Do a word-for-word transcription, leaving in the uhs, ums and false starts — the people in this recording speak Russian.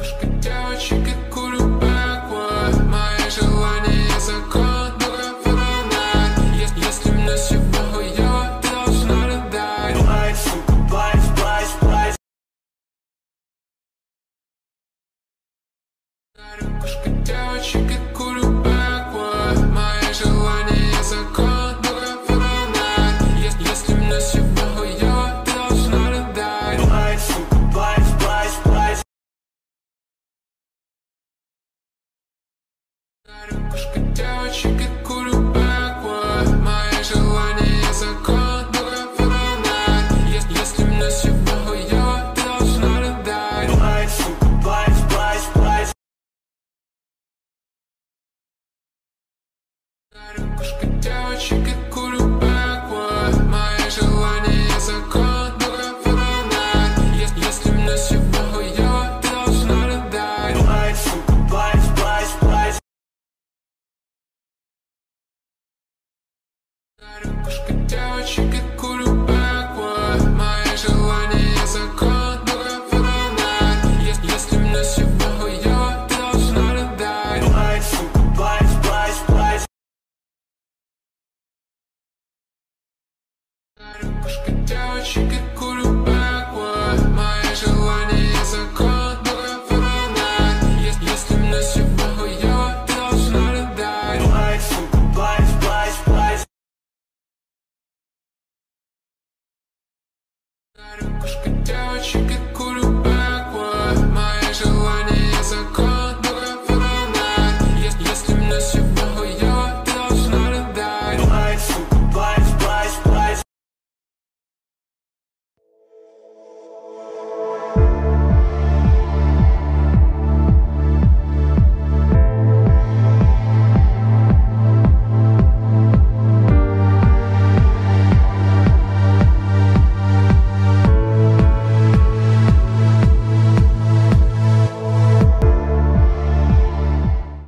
Кошка девочек и курю бэквард. Мои желания закон, только выполнять. Если мне всего хуёво, ты должна рыдать. Плачь, сука, плачь, плачь, плачь. Кошка девочек и курю бэквард. Мои желания закон, только выполнять. Если мне всего хуёво, ты должна рыдать. Плачь, сука, плачь, плачь, плачь. Кошка девочек